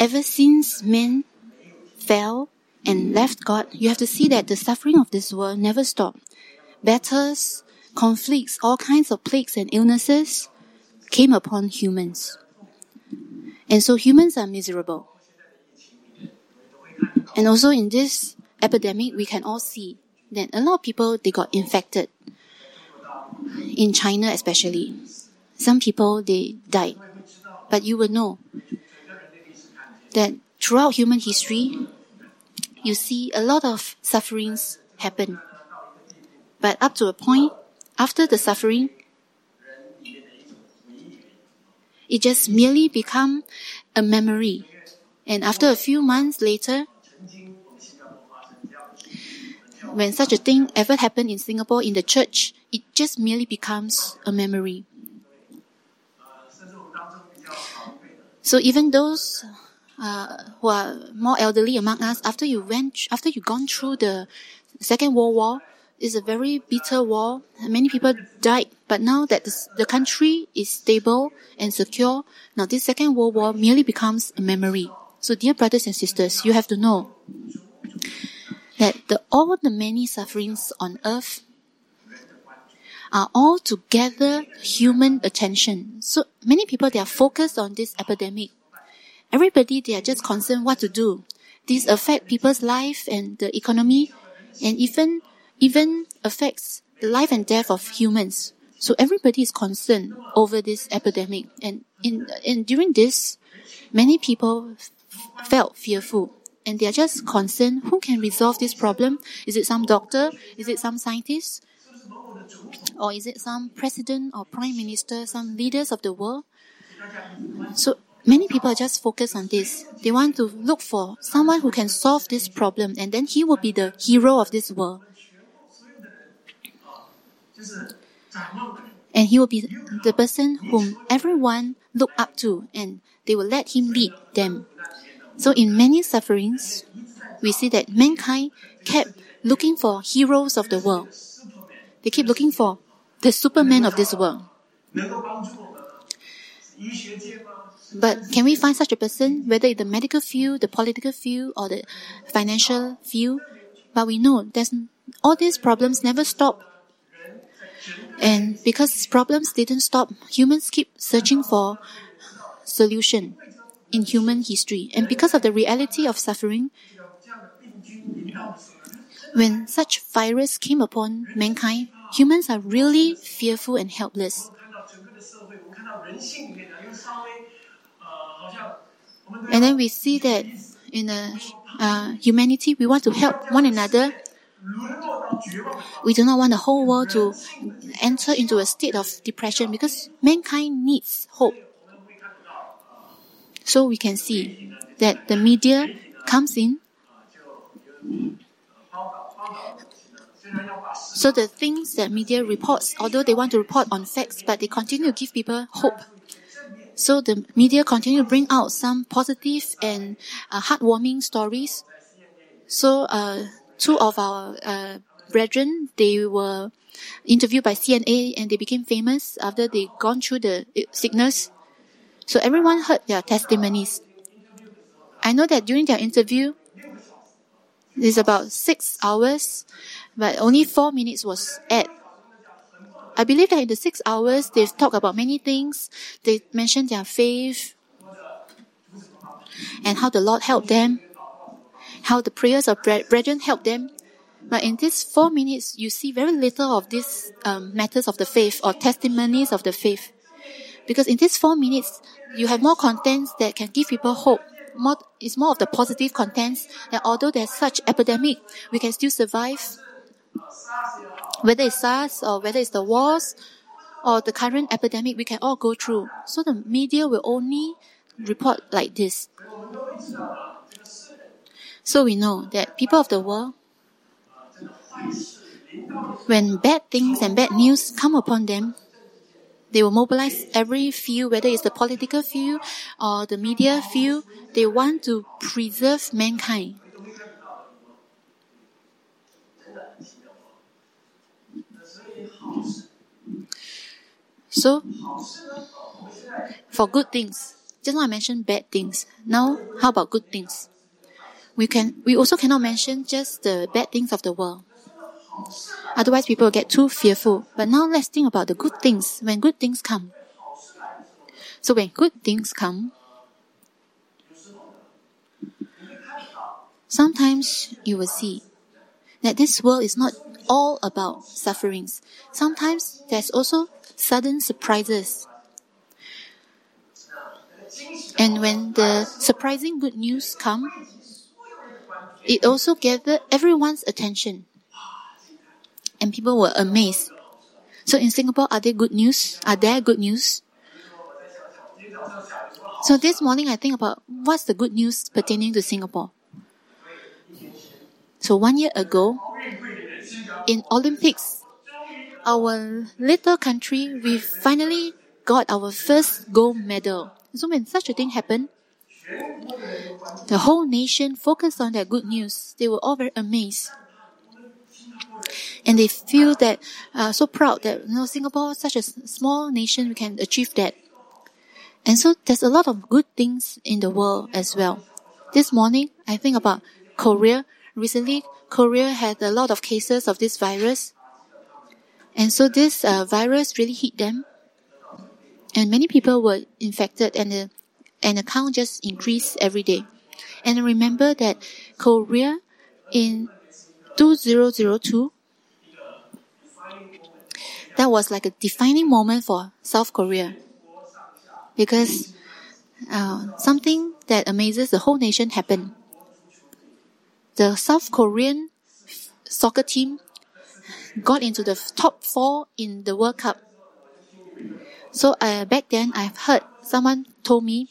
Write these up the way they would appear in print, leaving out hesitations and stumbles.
ever since men fell and left God, you have to see that the suffering of this world never stopped. Battles, conflicts, all kinds of plagues and illnesses came upon humans. And so humans are miserable. And also in this epidemic, we can all see that a lot of people, they got infected. In China especially. Some people, they died. But you will know that throughout human history, you see a lot of sufferings happen. But up to a point, after the suffering, it just merely become a memory. And after a few months later, when such a thing ever happened in Singapore in the church, it just merely becomes a memory. So even those who are more elderly among us, after you've gone through the Second World War, it's a very bitter war. Many people died, but now that the country is stable and secure, now this Second World War merely becomes a memory. So dear brothers and sisters, you have to know that all the many sufferings on earth are all to gather human attention. So many people, they are focused on this epidemic. Everybody, they are just concerned what to do. This affects people's life and the economy, and even affects the life and death of humans. So everybody is concerned over this epidemic. And during this, many people felt fearful. And they are just concerned, who can resolve this problem? Is it some doctor? Is it some scientist? Or is it some president or prime minister, some leaders of the world? So many people are just focused on this. They want to look for someone who can solve this problem, and then he will be the hero of this world. And he will be the person whom everyone look up to, and they will let him lead them. So in many sufferings, we see that mankind kept looking for heroes of the world. They keep looking for the Superman of this world. But can we find such a person, whether in the medical field, the political field, or the financial field? But we know all these problems never stop. And because problems didn't stop, humans keep searching for solution in human history. And because of the reality of suffering, when such virus came upon mankind, humans are really fearful and helpless. And then we see that in humanity, we want to help one another. We do not want the whole world to enter into a state of depression, because mankind needs hope. So we can see that the media comes in. So the things that media reports, although they want to report on facts, but they continue to give people hope. So the media continue to bring out some positive and heartwarming stories. So two of our brethren, they were interviewed by CNA, and they became famous after they gone through the sickness. So everyone heard their testimonies. I know that during their interview, it's about 6 hours, but only 4 minutes was aired. I believe that in the 6 hours, they've talked about many things. They mentioned their faith and how the Lord helped them, how the prayers of brethren helped them. But in these 4 minutes, you see very little of these matters of the faith or testimonies of the faith. Because in these 4 minutes, you have more contents that can give people hope. It's more of the positive contents, that although there's such epidemic, we can still survive. Whether it's SARS or whether it's the wars or the current epidemic, we can all go through. So the media will only report like this. So we know that people of the world, when bad things and bad news come upon them, they will mobilize every field, whether it's the political field or the media field. They want to preserve mankind. So, for good things, Just now I mentioned bad things. Now, how about good things? We also cannot mention just the bad things of the world. Otherwise, people will get too fearful. But now let's think about the good things, when good things come. So when good things come, sometimes you will see that this world is not all about sufferings. Sometimes there's also sudden surprises. And when the surprising good news come, it also gathered everyone's attention. And people were amazed. So in Singapore, are there good news? Are there good news? So this morning I think about what's the good news pertaining to Singapore. So 1 year ago, in Olympics, our little country, we finally got our first gold medal. So when such a thing happened, the whole nation focused on that good news. They were all very amazed. And they feel that, so proud that, Singapore, such a small nation, we can achieve that. And so there's a lot of good things in the world as well. This morning, I think about Korea. Recently, Korea had a lot of cases of this virus. And so this virus really hit them. And many people were infected and the count just increased every day. And I remember that Korea in 2002, that was like a defining moment for South Korea. Because something that amazes the whole nation happened. The South Korean soccer team got into the top 4 in the World Cup. So back then, I've heard someone told me,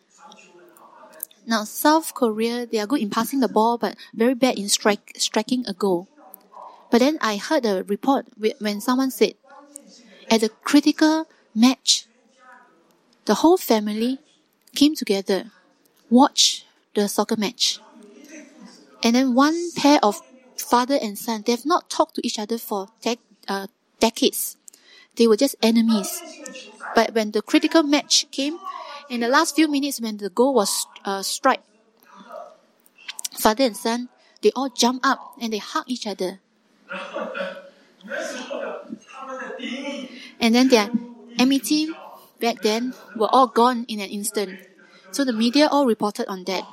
now South Korea, they are good in passing the ball, but very bad in striking a goal. But then I heard a report when someone said, at the critical match, the whole family came together, watched the soccer match. And then one pair of father and son, they have not talked to each other for decades. They were just enemies. But when the critical match came, in the last few minutes when the goal was struck, father and son, they all jumped up and they hugged each other. And then their enmity back then were all gone in an instant. So the media all reported on that.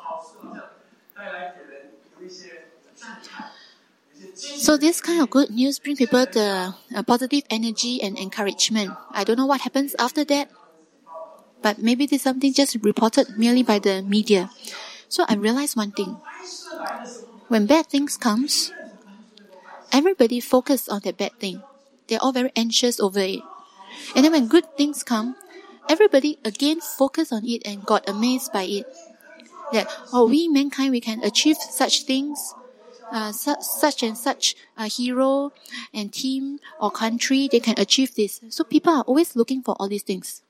So this kind of good news bring people the positive energy and encouragement. I don't know what happens after that, but maybe there's something just reported merely by the media. So I realized one thing. When bad things comes, everybody focus on that bad thing. They're all very anxious over it. And then when good things come, everybody again focus on it and got amazed by it. That, we mankind, we can achieve such things. Such and such a hero and team or country, they can achieve this. So people are always looking for all these things.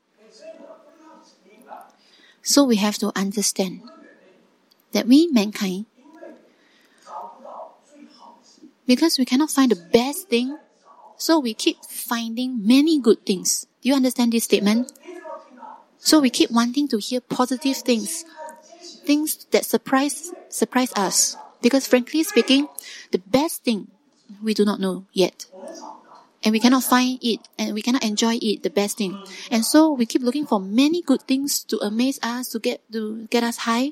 So we have to understand that we, mankind, because we cannot find the best thing, so we keep finding many good things. Do you understand this statement? So we keep wanting to hear positive things that surprise us. Because frankly speaking, the best thing we do not know yet. And we cannot find it and we cannot enjoy it, the best thing. And so we keep looking for many good things to amaze us, to get us high.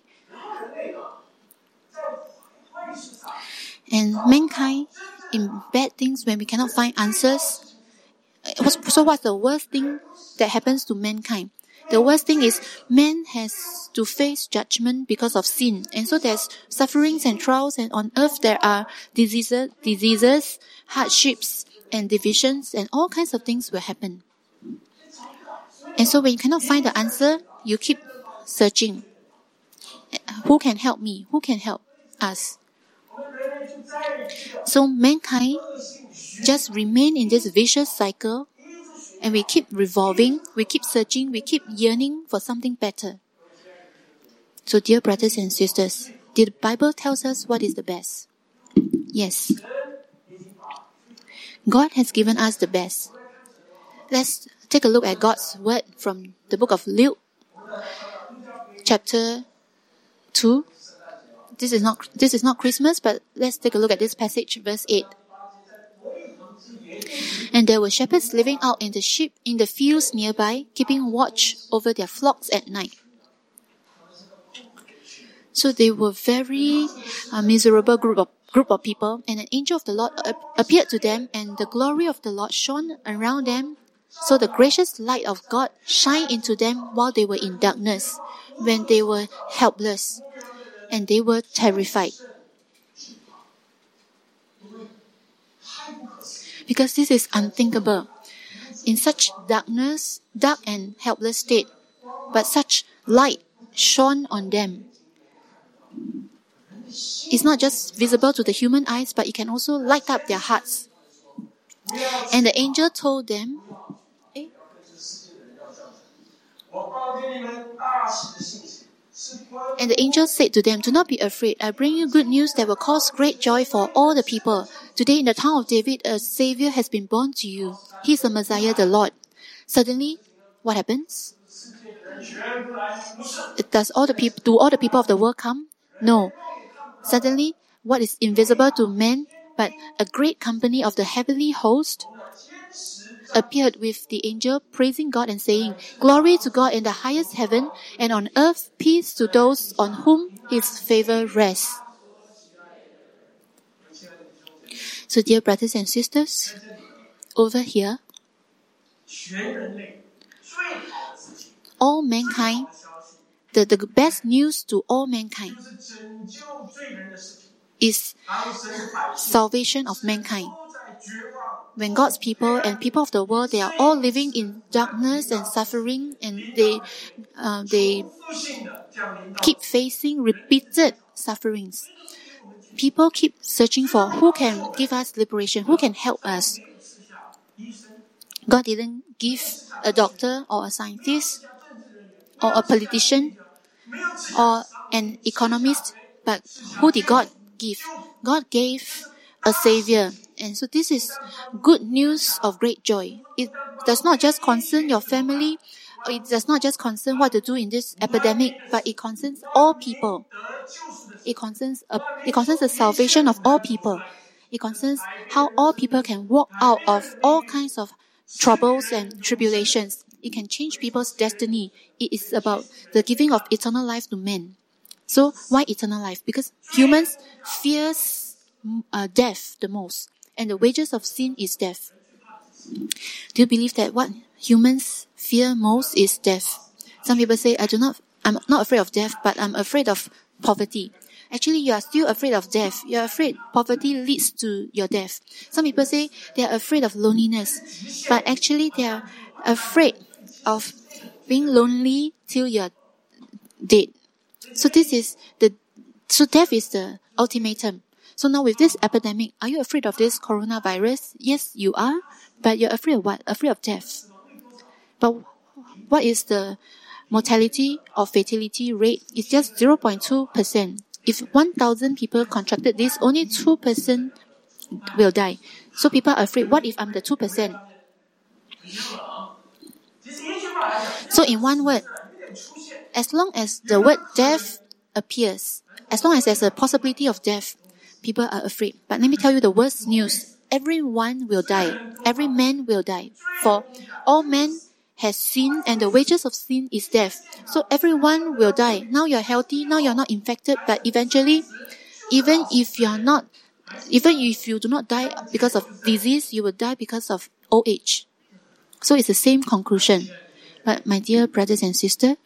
And mankind, in bad things, when we cannot find answers, so what's the worst thing that happens to mankind? The worst thing is man has to face judgment because of sin. And so there's sufferings and trials, and on earth there are diseases, hardships, and divisions, and all kinds of things will happen. And so when you cannot find the answer, you keep searching. Who can help me? Who can help us? So mankind just remain in this vicious cycle. And we keep revolving, we keep searching, we keep yearning for something better. So dear brothers and sisters, the Bible tells us what is the best. Yes. God has given us the best. Let's take a look at God's word from the book of Luke, chapter 2. This is not Christmas, but let's take a look at this passage, verse 8. And there were shepherds living out in the fields nearby, keeping watch over their flocks at night. So they were very miserable group of people, and an angel of the Lord appeared to them, and the glory of the Lord shone around them. So the gracious light of God shined into them while they were in darkness, when they were helpless, and they were terrified. Because this is unthinkable. In such dark and helpless state, but such light shone on them. It's not just visible to the human eyes, but it can also light up their hearts. And the angel told them, And the angel said to them, "Do not be afraid. I bring you good news that will cause great joy for all the people. Today in the town of David, a Savior has been born to you. He is the Messiah, the Lord." Suddenly, what happens? Do all the people of the world come? No. Suddenly, what is invisible to men, but a great company of the heavenly host appeared with the angel, praising God and saying, "Glory to God in the highest heaven, and on earth peace to those on whom his favor rests." So dear brothers and sisters, over here, all mankind, the best news to all mankind is salvation of mankind. When God's people and people of the world, they are all living in darkness and suffering, and they keep facing repeated sufferings. People keep searching for who can give us liberation, who can help us. God didn't give a doctor or a scientist or a politician or an economist, but who did God give? God gave a Savior. And so this is good news of great joy. It does not just concern your family, it does not just concern what to do in this epidemic, but it concerns all people. It concerns the salvation of all people. It concerns how all people can walk out of all kinds of troubles and tribulations. It can change people's destiny. It is about the giving of eternal life to men. So why eternal life? Because humans fear death the most, and the wages of sin is death. Do you believe that what humans fear most is death? Some people say, I'm not afraid of death, but I'm afraid of poverty. Actually, you are still afraid of death. You are afraid poverty leads to your death. Some people say they are afraid of loneliness, but actually they are afraid of being lonely till you are dead. So death is the ultimatum. So now with this epidemic, are you afraid of this coronavirus? Yes, you are. But you're afraid of what? Afraid of death. But what is the mortality or fatality rate? It's just 0.2%. If 1,000 people contracted this, only 2% will die. So people are afraid, what if I'm the 2%? So in one word, as long as the word death appears, as long as there's a possibility of death, people are afraid. But let me tell you the worst news. Everyone will die. Every man will die. For all men has sinned, and the wages of sin is death. So everyone will die. Now you're healthy, now you're not infected, but eventually, even if you do not die because of disease, you will die because of old age. So it's the same conclusion. But my dear brothers and sisters,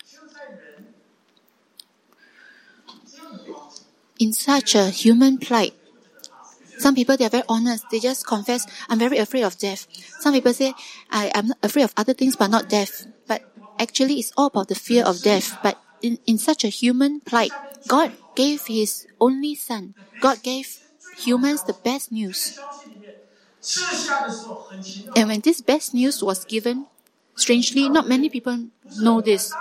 in such a human plight, some people, they are very honest. They just confess, I'm very afraid of death. Some people say, I'm not afraid of other things, but not death. But actually, it's all about the fear of death. But in such a human plight, God gave His only Son. God gave humans the best news. And when this best news was given, strangely, not many people know this.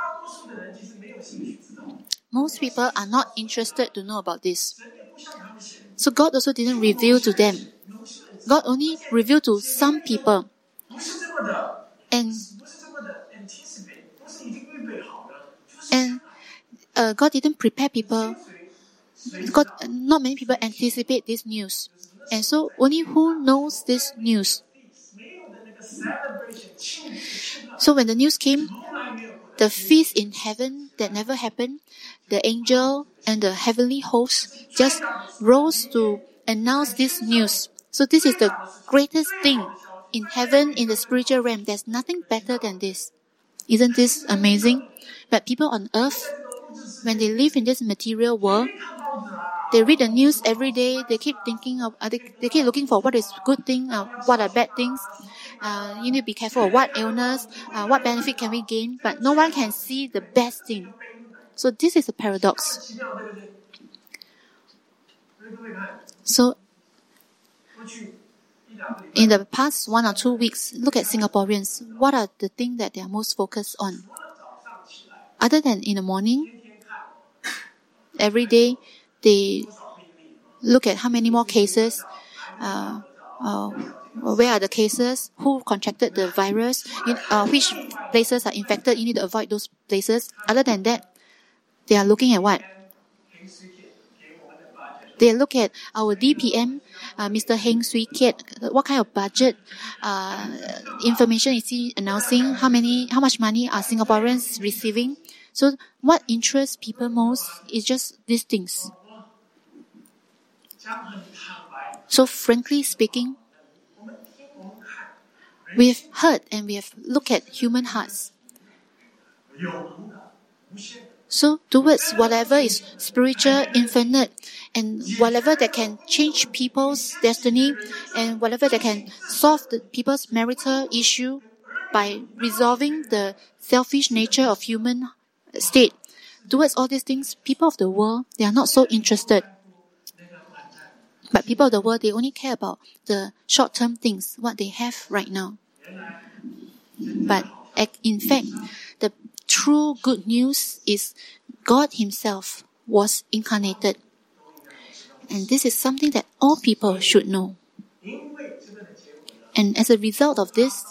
Most people are not interested to know about this. So God also didn't reveal to them. God only revealed to some people. And And God didn't prepare people. Not many people anticipate this news. And so only who knows this news. So when the news came, the feast in heaven that never happened, the angel and the heavenly host just rose to announce this news. So this is the greatest thing in heaven, in the spiritual realm. There's nothing better than this. Isn't this amazing? But people on earth, when they live in this material world, they read the news every day. They keep thinking of, they keep looking for what is good thing, what are bad things. You need to be careful of what illness, what benefit can we gain. But no one can see the best thing. So this is a paradox. So in the past 1 or 2 weeks, look at Singaporeans. What are the things that they are most focused on? Other than in the morning, every day they look at how many more cases, where are the cases, who contracted the virus, which places are infected, you need to avoid those places. Other than that, they are looking at what? They look at our DPM, Mr. Heng Swee Keat, what kind of budget information is he announcing, how much money are Singaporeans receiving. So what interests people most is just these things. So frankly speaking, we've heard and we have looked at human hearts. So towards whatever is spiritual, infinite, and whatever that can change people's destiny, and whatever that can solve the people's marital issue by resolving the selfish nature of human state, towards all these things, people of the world, they are not so interested. But people of the world, they only care about the short-term things, what they have right now. But in fact, the true good news is God Himself was incarnated. And this is something that all people should know. And as a result of this,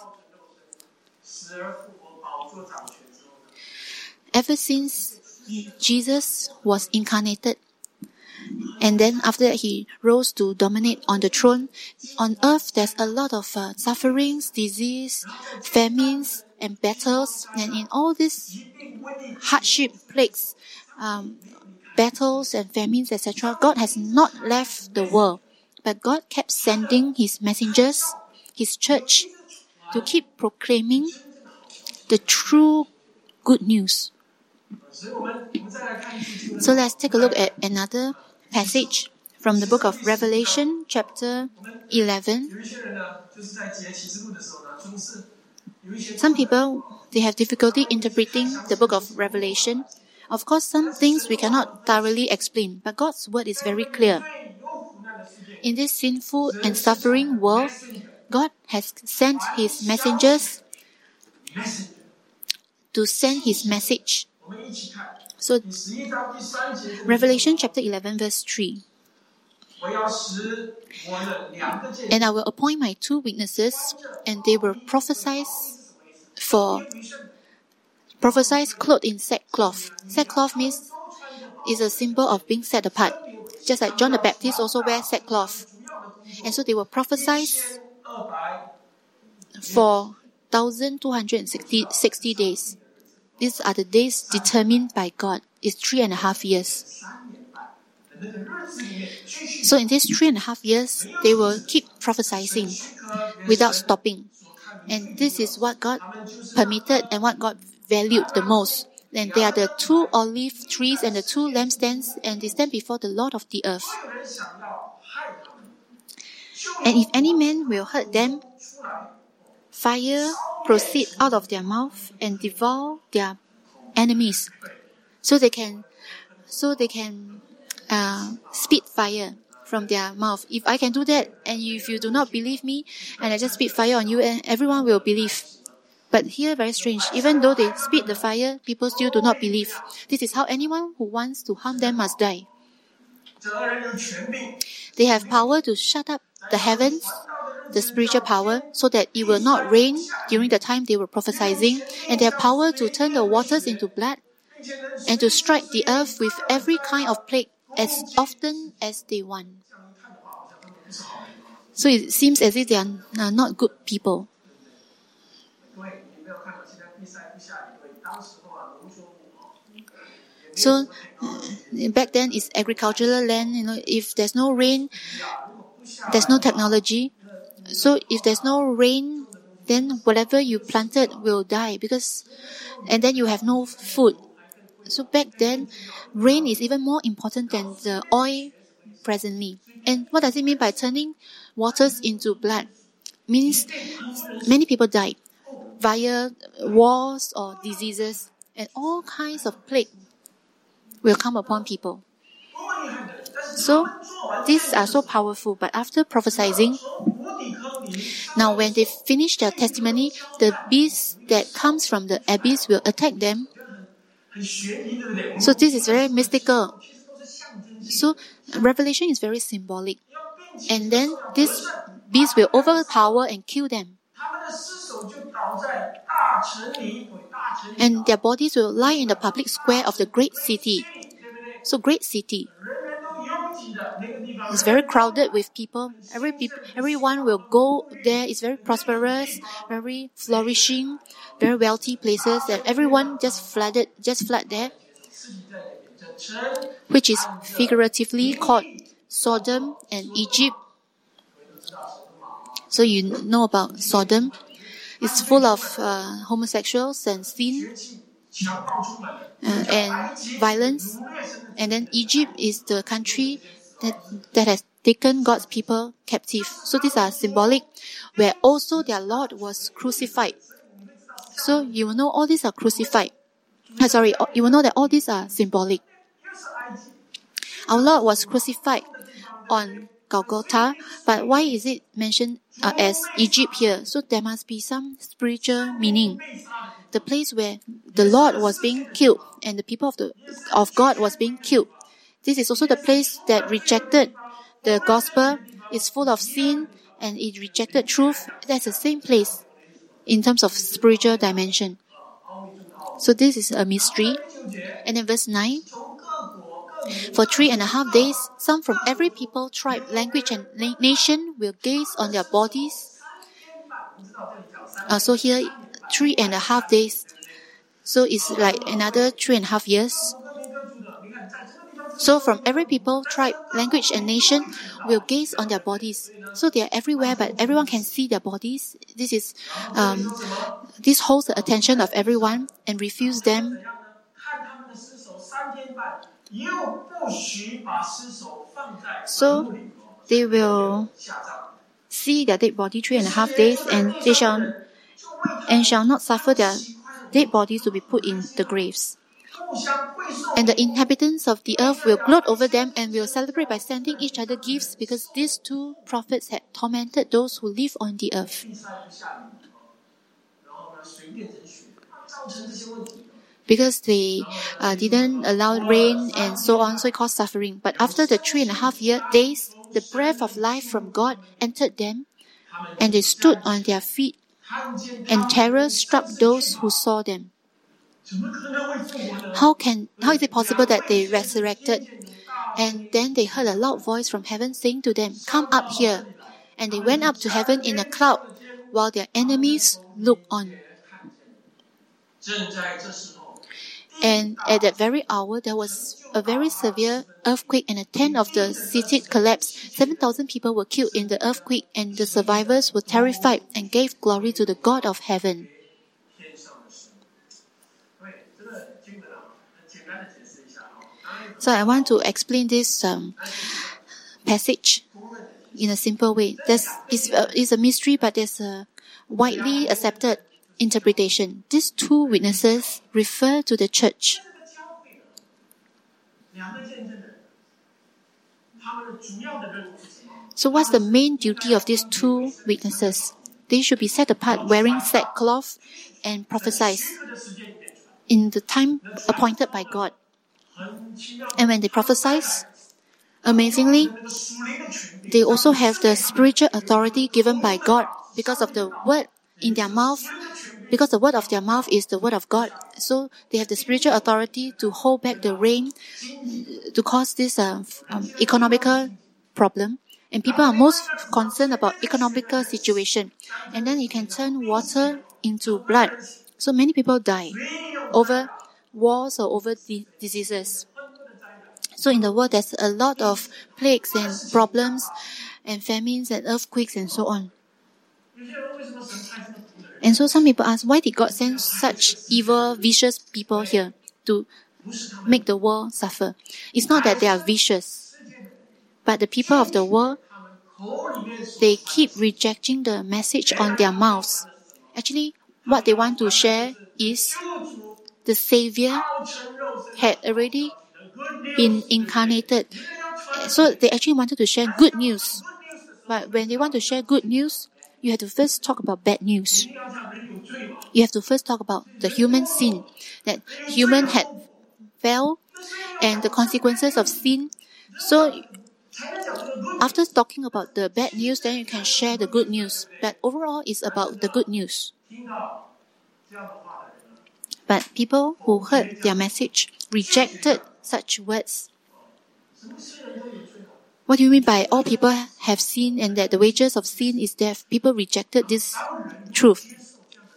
ever since Jesus was incarnated, and then after that He rose to dominate on the throne, on earth there's a lot of sufferings, disease, famines, and battles. And in all these hardship, plagues, battles and famines, etc., God has not left the world. But God kept sending His messengers, His church, to keep proclaiming the true good news. So let's take a look at another passage from the book of Revelation, chapter 11. Some people, they have difficulty interpreting the book of Revelation. Of course, some things we cannot thoroughly explain, but God's word is very clear. In this sinful and suffering world, God has sent His messengers to send His message. So, Revelation chapter 11 verse 3. And I will appoint my 2 witnesses, and they will prophesy clothed in sackcloth. Sackcloth means is a symbol of being set apart. Just like John the Baptist also wears sackcloth. And so they will prophesy for 1,260 days. These are the days determined by God. It's 3.5 years. So in these 3.5 years, they will keep prophesying without stopping. And this is what God permitted and what God valued the most. And they are the 2 olive trees and the 2 lampstands, and they stand before the Lord of the earth. And if any man will hurt them, fire proceed out of their mouth and devour their enemies. So they can spit fire from their mouth. If I can do that, and if you do not believe me, and I just spit fire on you, and everyone will believe. But here, very strange. Even though they spit the fire, people still do not believe. This is how anyone who wants to harm them must die. They have power to shut up the heavens, the spiritual power, so that it will not rain during the time they were prophesying. And they have power to turn the waters into blood. and to strike the earth with every kind of plague as often as they want. So it seems as if they are not good people. So back then it's agricultural land. If there's no rain, there's no technology. So if there's no rain, then whatever you planted will die and then you have no food. So back then, rain is even more important than the oil presently. And what does it mean by turning waters into blood? Means many people died via wars or diseases, and all kinds of plague will come upon people. So these are so powerful. But after prophesying, now when they finish their testimony, the beast that comes from the abyss will attack them. So this is very mystical. So Revelation is very symbolic. And then this beast will overpower and kill them. And their bodies will lie in the public square of the great city. So great city. It's very crowded with people. Everyone will go there. It's very prosperous, very flourishing, very wealthy places, and everyone just flood there, which is figuratively called Sodom and Egypt. So you know about Sodom. It's full of homosexuals and sin and violence. And then Egypt is the country that has taken God's people captive. So these are symbolic, where also their Lord was crucified. So you will know all these are crucified. You will know that all these are symbolic. Our Lord was crucified on Golgotha, but why is it mentioned as Egypt here? So there must be some spiritual meaning. The place where the Lord was being killed and the people of God was being killed. This is also the place that rejected the gospel, is full of sin, and it rejected truth. That's the same place in terms of spiritual dimension. So this is a mystery. And in verse 9, for 3.5 days, some from every people, tribe, language, and nation will gaze on their bodies. So here, 3.5 days. So it's like another 3.5 years. So from every people, tribe, language, and nation will gaze on their bodies. So they are everywhere, but everyone can see their bodies. This holds the attention of everyone and refuse them. So they will see their dead body 3.5 days, and they shall not suffer their dead bodies to be put in the graves. And the inhabitants of the earth will gloat over them and will celebrate by sending each other gifts, because these two prophets had tormented those who live on the earth. Because they didn't allow rain and so on, so it caused suffering. But after the 3.5 days, the breath of life from God entered them, and they stood on their feet, and terror struck those who saw them. How is it possible that they resurrected? And then they heard a loud voice from heaven saying to them, "Come up here." And they went up to heaven in a cloud, while their enemies looked on. And at that very hour, there was a very severe earthquake, and a tenth of the city collapsed. 7,000 people were killed in the earthquake, and the survivors were terrified and gave glory to the God of heaven. So I want to explain this passage in a simple way. It's a mystery, but there's a widely accepted interpretation. These two witnesses refer to the church. So what's the main duty of these two witnesses? They should be set apart, wearing sackcloth, and prophesy in the time appointed by God. And when they prophesy, amazingly, they also have the spiritual authority given by God, because of the word in their mouth. because the word of their mouth is the word of God. So they have the spiritual authority to hold back the rain, to cause this economical problem. And people are most concerned about economical situation. And then it can turn water into blood. So many people die over wars or over diseases. So in the world, there's a lot of plagues and problems and famines and earthquakes and so on. And so some people ask, why did God send such evil, vicious people here to make the world suffer? It's not that they are vicious, but the people of the world, they keep rejecting the message on their mouths. Actually, what they want to share is the Savior had already been incarnated. So they actually wanted to share good news. But when they want to share good news, you have to first talk about bad news. You have to first talk about the human sin, that human had fell and the consequences of sin. So after talking about the bad news, then you can share the good news. But overall, it's about the good news. But people who heard their message rejected such words. What do you mean by all people have sinned and that the wages of sin is death? People rejected this truth.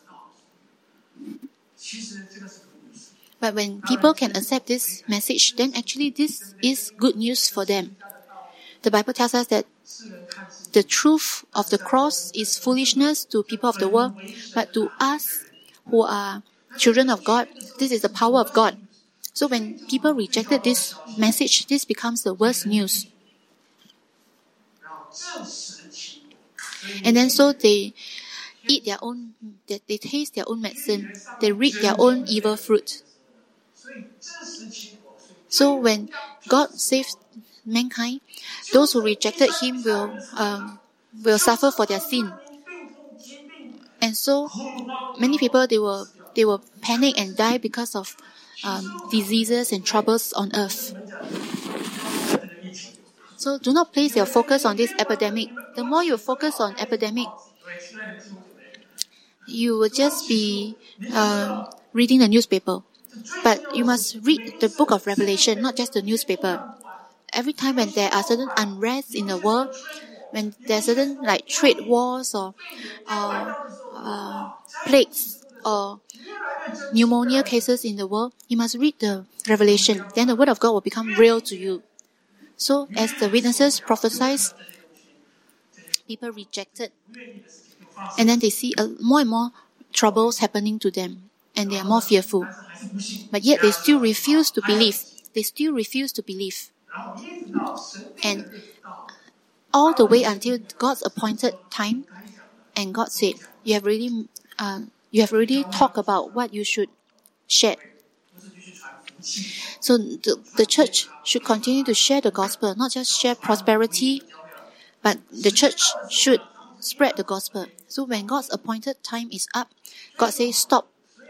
But when people can accept this message, then actually this is good news for them. The Bible tells us that the truth of the cross is foolishness to people of the world, but to us who are children of God, this is the power of God. So when people rejected this message, this becomes the worst news. And then so they eat their own, they taste their own medicine, they reap their own evil fruit. So when God saves mankind, those who rejected Him will suffer for their sin. And so many people they will panic and die because of diseases and troubles on earth. So do not place your focus on this epidemic. The more you focus on epidemic, you will just be reading the newspaper. But you must read the book of Revelation, not just the newspaper. Every time when there are certain unrest in the world, when there are certain like trade wars or plagues or pneumonia cases in the world, you must read the Revelation. Then the word of God will become real to you. So as the witnesses prophesied, people rejected. And then they see more and more troubles happening to them. And they are more fearful. But yet they still refuse to believe. They still refuse to believe. And all the way until God's appointed time, and God said, you have already talked about what you should share. So the church should continue to share the gospel, not just share prosperity, but the church should spread the gospel. So when God's appointed time is up, God says stop.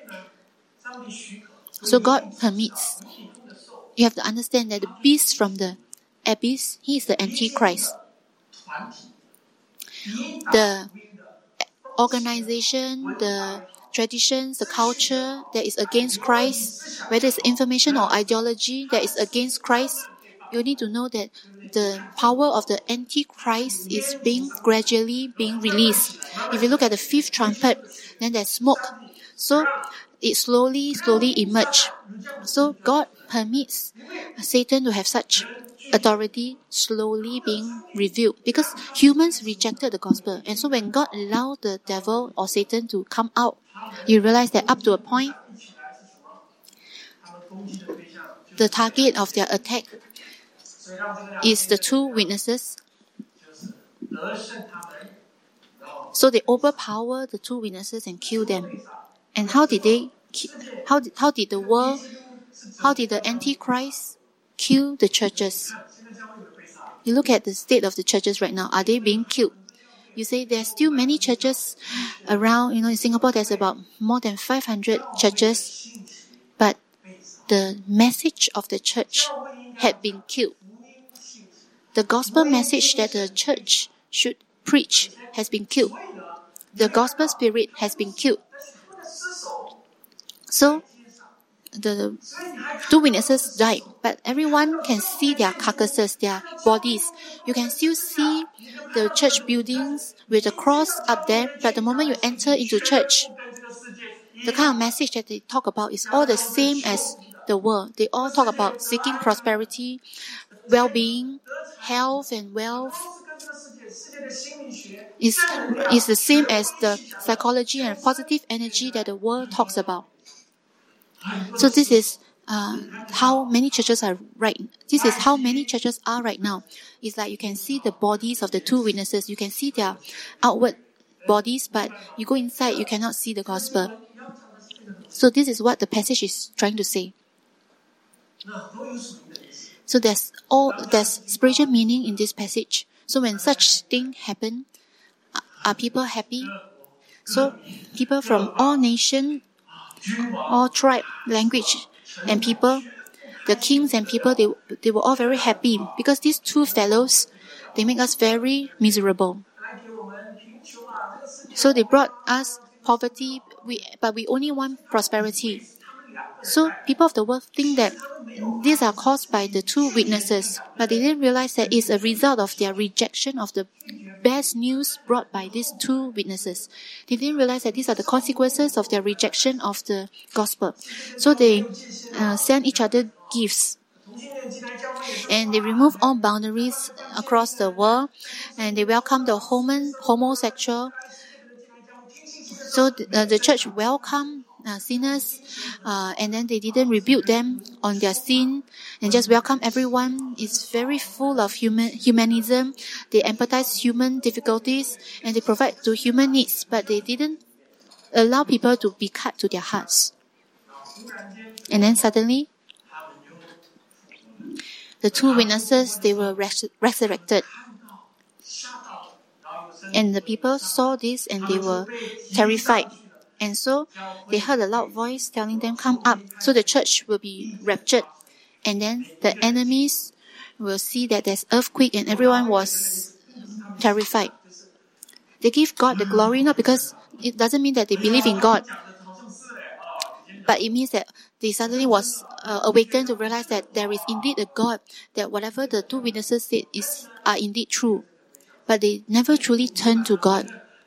So God permits. You have to understand that the beast from the abyss, he is the Antichrist. The organization, the traditions, the culture that is against Christ, whether it's information or ideology that is against Christ, you need to know that the power of the Antichrist is gradually being released. If you look at the fifth trumpet, then there's smoke. So it slowly emerges. So God permits Satan to have such authority slowly being revealed because humans rejected the gospel. And so when God allowed the devil or Satan to come out, you realize that up to a point, the target of their attack is the two witnesses. So they overpower the two witnesses and kill them. And how did the Antichrist kill the churches? You look at the state of the churches right now. Are they being killed? You say there's still many churches around. In Singapore, there's about more than 500 churches. But the message of the church had been killed. The gospel message that the church should preach has been killed. The gospel spirit has been killed. So the two witnesses died, but everyone can see their carcasses, their bodies. You can still see the church buildings with the cross up there, but the moment you enter into church, the kind of message that they talk about is all the same as the world. They all talk about seeking prosperity, well-being, health and wealth. Is the same as the psychology and positive energy that the world talks about. So this is how many churches are right. This is how many churches are right now. It's like you can see the bodies of the two witnesses. You can see their outward bodies, but you go inside, you cannot see the gospel. So this is what the passage is trying to say. So there's spiritual meaning in this passage. So when such thing happen, are people happy? So people from all nation, all tribe, language, and people, the kings and people, they were all very happy because these two fellows, they make us very miserable. So they brought us poverty, but we only want prosperity. So people of the world think that these are caused by the two witnesses, but they didn't realize that it's a result of their rejection of the best news brought by these two witnesses. They didn't realize that these are the consequences of their rejection of the gospel. So they send each other gifts. And they remove all boundaries across the world. And they welcome the homosexual. So the church welcomed sinners, and then they didn't rebuke them on their sin, and just welcome everyone. It's very full of humanism. They empathize human difficulties, and they provide to human needs, but they didn't allow people to be cut to their hearts. And then suddenly, the two witnesses, they were resurrected. And the people saw this and they were terrified. And so they heard a loud voice telling them, "Come up." So the church will be raptured. And then the enemies will see that there's earthquake and everyone was terrified. They give God the glory, not because it doesn't mean that they believe in God, but it means that they suddenly was awakened to realize that there is indeed a God, that whatever the two witnesses said are indeed true. But they never truly turned to God.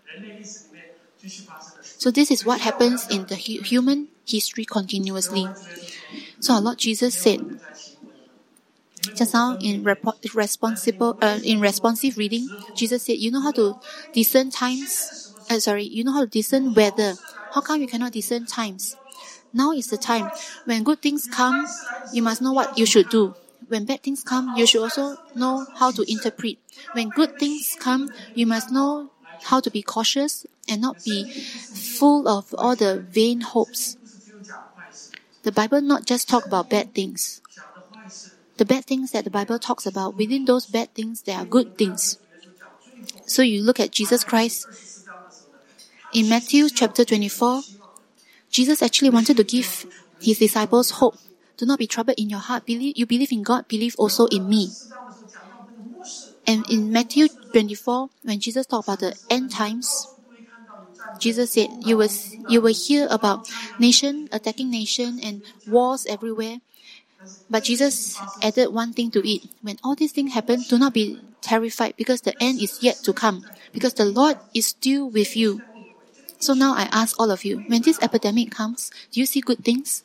So this is what happens in the human history continuously. So our Lord Jesus said, just now in responsive reading, Jesus said, you know how to discern times? You know how to discern weather. How come you cannot discern times? Now is the time. When good things come, you must know what you should do. When bad things come, you should also know how to interpret. When good things come, you must know how to be cautious and not be full of all the vain hopes. The Bible not just talk about bad things. The bad things that the Bible talks about, within those bad things, there are good things. So you look at Jesus Christ. In Matthew chapter 24, Jesus actually wanted to give his disciples hope. Do not be troubled in your heart. You believe in God, believe also in me. And in Matthew 24, when Jesus talked about the end times, Jesus said, you will hear about nation attacking nation and wars everywhere. But Jesus added one thing to it. When all these things happen, do not be terrified, because the end is yet to come. Because the Lord is still with you. So now I ask all of you, when this epidemic comes, do you see good things?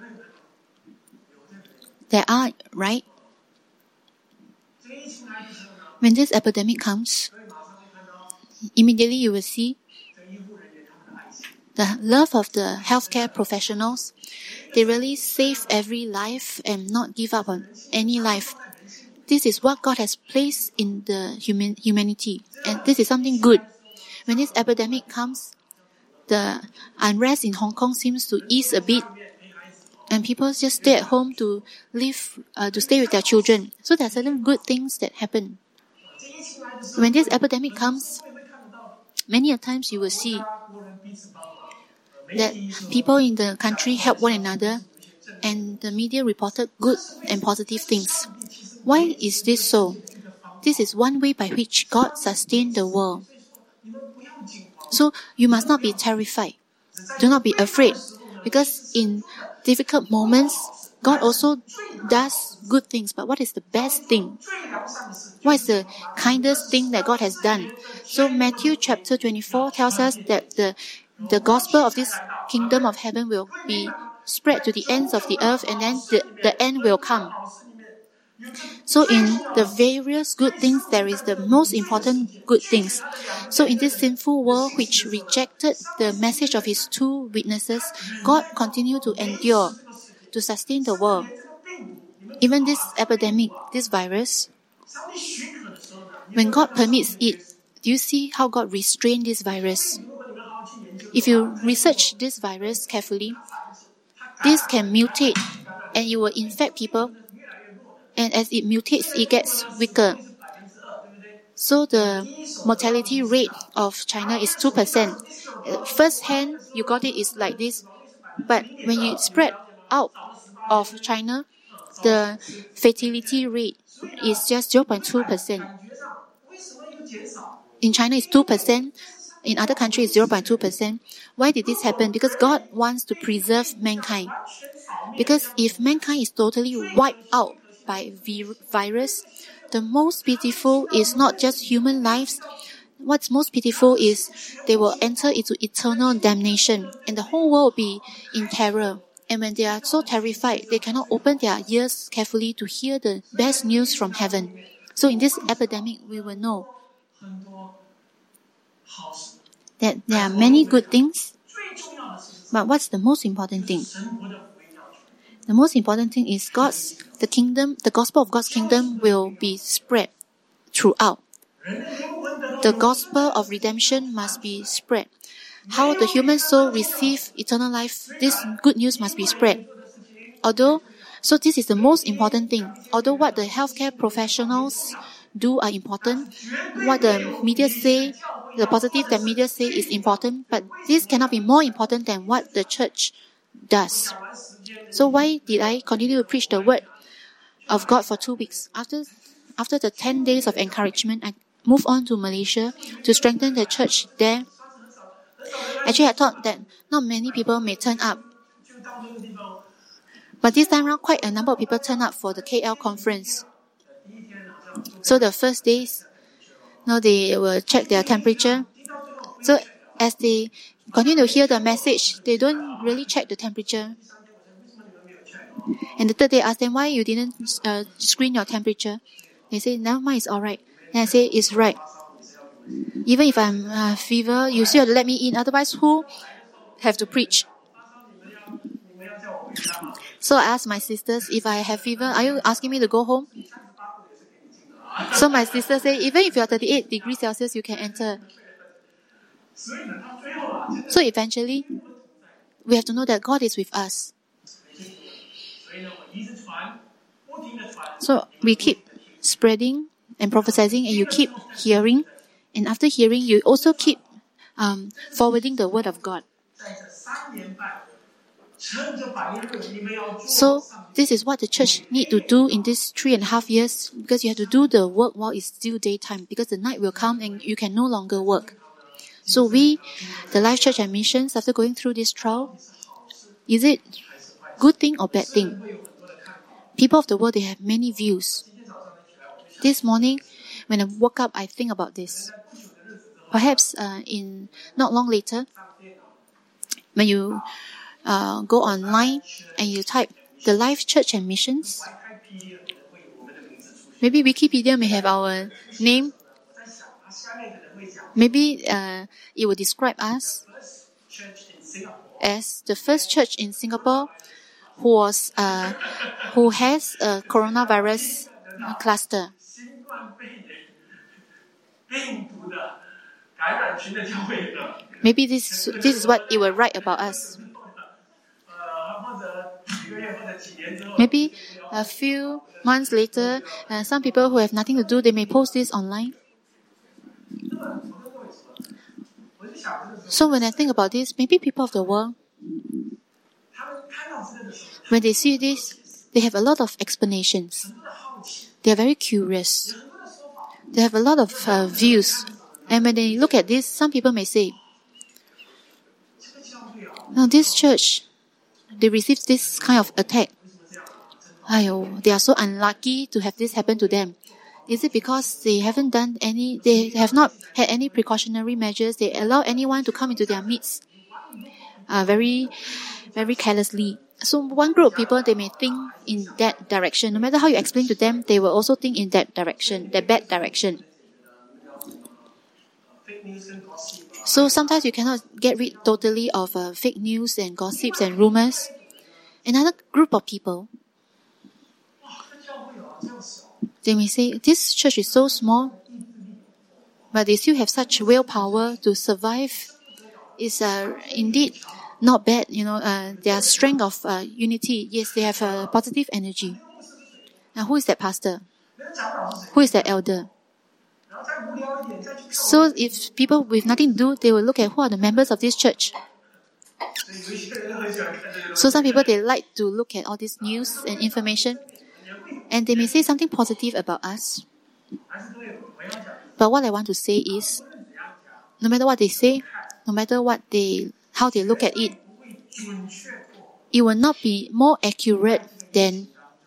There are, right? When this epidemic comes, immediately you will see the love of the healthcare professionals. They really save every life and not give up on any life. This is what God has placed in the humanity. And this is something good. When this epidemic comes, the unrest in Hong Kong seems to ease a bit. And people just stay at home to stay with their children. So there are certain good things that happen. When this epidemic comes, many a times you will see that people in the country help one another, and the media reported good and positive things. Why is this so? This is one way by which God sustained the world. So you must not be terrified. Do not be afraid, because in difficult moments, God also does good things. But what is the best thing? What is the kindest thing that God has done? So Matthew chapter 24 tells us that the gospel of this kingdom of heaven will be spread to the ends of the earth, and then the end will come. So in the various good things, there is the most important good things. So in this sinful world which rejected the message of his two witnesses, God continued to endure, to sustain the world. Even this epidemic, this virus, when God permits it, do you see how God restrained this virus? If you research this virus carefully, this can mutate and it will infect people. And as it mutates, it gets weaker. So the mortality rate of China is 2%. First hand, you got it is like this. But when you spread out of China, the fatality rate is just 0.2%. In China, it's 2%. In other countries, 0.2%. Why did this happen? Because God wants to preserve mankind. Because if mankind is totally wiped out by virus, the most pitiful is not just human lives. What's most pitiful is they will enter into eternal damnation, and the whole world will be in terror. And when they are so terrified, they cannot open their ears carefully to hear the best news from heaven. So in this epidemic, we will know that there are many good things, but what's the most important thing? The most important thing is the kingdom, the gospel of God's kingdom will be spread throughout. The gospel of redemption must be spread. How the human soul receive eternal life, this good news must be spread. So this is the most important thing. Although what the healthcare professionals do are important, what the media say, the positive that media say is important, but this cannot be more important than what the church does. So why did I continue to preach the word of God for 2 weeks? After the 10 days of encouragement, I moved on to Malaysia to strengthen the church there. Actually, I thought that not many people may turn up. But this time around, quite a number of people turned up for the KL conference. So the first days, they will check their temperature. So as they continue to hear the message, they don't really check the temperature. And the third day, I asked them, why you didn't screen your temperature? They say, no, mine is alright. And I say, it's right. Even if I'm fever, you still have to let me in. Otherwise, who have to preach? So I asked my sisters, if I have fever, are you asking me to go home? So my sister say, even if you're 38 degrees Celsius, you can enter. So eventually, we have to know that God is with us. So we keep spreading and prophesying, and you keep hearing. And after hearing, you also keep forwarding the word of God. So this is what the church need to do in these 3.5 years, because you have to do the work while it's still daytime, because the night will come and you can no longer work. So we, the Life Church and Missions, after going through this trial, is it good thing or bad thing? People of the world, they have many views. This morning, when I woke up, I think about this. Perhaps in not long later, when you go online and you type the Life Church and Missions, maybe Wikipedia may have our name. Maybe it will describe us as the first church in Singapore who has a coronavirus cluster. Maybe this is what it will write about us. Maybe a few months later, some people who have nothing to do, they may post this online. So when I think about this, maybe people of the world, when they see this, they have a lot of explanations. They are very curious. They have a lot of views. And when they look at this, some people may say, Now this church, they received this kind of attack. They are so unlucky to have this happen to them. Is it because they have not had any precautionary measures? They allow anyone to come into their midst very, very carelessly. So one group of people, they may think in that direction. No matter how you explain to them, they will also think in that direction, that bad direction. So sometimes you cannot get rid totally of fake news and gossips and rumors. Another group of people, they may say, this church is so small, but they still have such willpower to survive. Is indeed not bad, their strength of unity. Yes, they have positive energy. Now, who is that pastor? Who is that elder? So if people with nothing to do, they will look at who are the members of this church. So some people, they like to look at all this news and information, and they may say something positive about us. But what I want to say is, no matter what they say, no matter how they look at it, it will not be more accurate than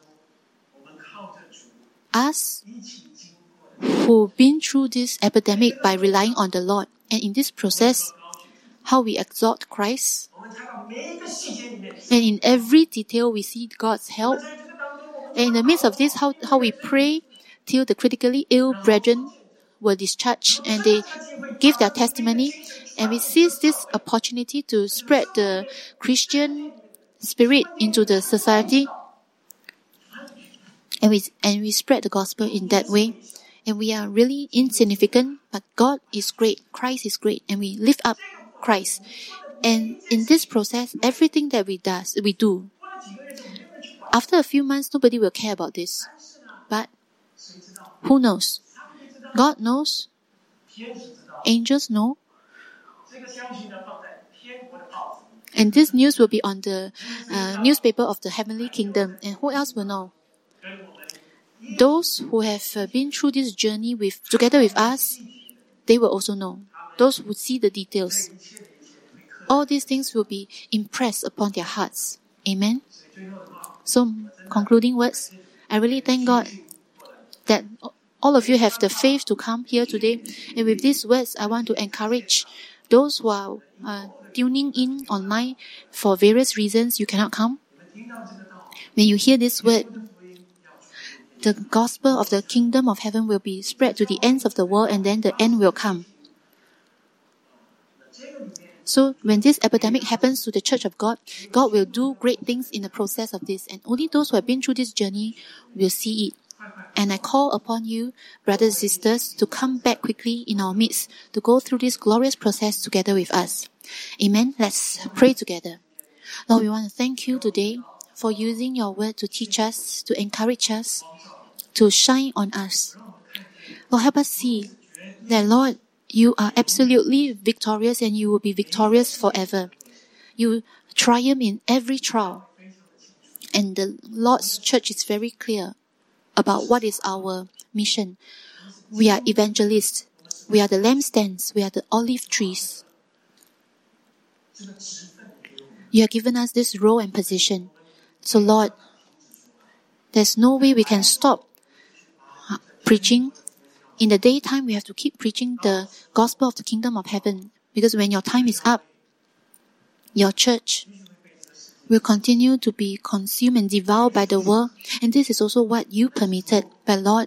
us who've been through this epidemic by relying on the Lord. And in this process, how we exalt Christ. And in every detail, we see God's help. And in the midst of this, how we pray till the critically ill brethren were discharged and they give their testimony. And we seize this opportunity to spread the Christian spirit into the society. And we spread the gospel in that way. And we are really insignificant, but God is great. Christ is great. And we lift up Christ. And in this process, everything that we do. After a few months, nobody will care about this. But who knows? God knows. Angels know. And this news will be on the newspaper of the heavenly kingdom. And who else will know? Those who have been through this journey together with us, they will also know. Those who see the details. All these things will be impressed upon their hearts. Amen? So, concluding words, I really thank God that all of you have the faith to come here today. And with these words, I want to encourage those who are tuning in online for various reasons you cannot come. When you hear this word, the gospel of the kingdom of heaven will be spread to the ends of the world, and then the end will come. So when this epidemic happens to the church of God, God will do great things in the process of this, and only those who have been through this journey will see it. And I call upon you, brothers and sisters, to come back quickly in our midst to go through this glorious process together with us. Amen. Let's pray together. Lord, we want to thank you today for using your word to teach us, to encourage us, to shine on us. Lord, help us see that, Lord, you are absolutely victorious and you will be victorious forever. You triumph in every trial. And the Lord's church is very clear about what is our mission. We are evangelists. We are the lampstands. We are the olive trees. You have given us this role and position. So Lord, there's no way we can stop preaching. In the daytime, we have to keep preaching the gospel of the kingdom of heaven. Because when your time is up, your church will continue to be consumed and devoured by the world. And this is also what you permitted. But Lord,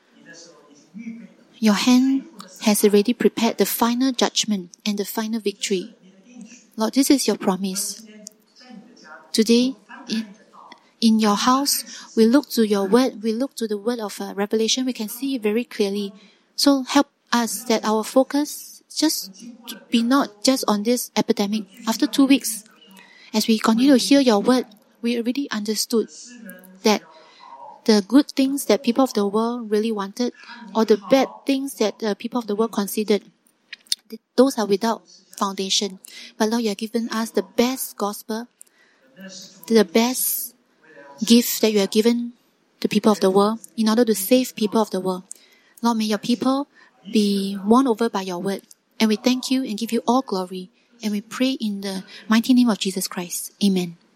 your hand has already prepared the final judgment and the final victory. Lord, this is your promise. Today, in your house, we look to your word, we look to the word of Revelation, we can see it very clearly. So help us that our focus just be not just on this epidemic. After 2 weeks, as we continue to hear your word, we already understood that the good things that people of the world really wanted, or the bad things that people of the world considered, those are without foundation. But Lord, you have given us the best gospel, the best gift that you have given the people of the world in order to save people of the world. Lord, may your people be won over by your word. And we thank you and give you all glory. And we pray in the mighty name of Jesus Christ. Amen.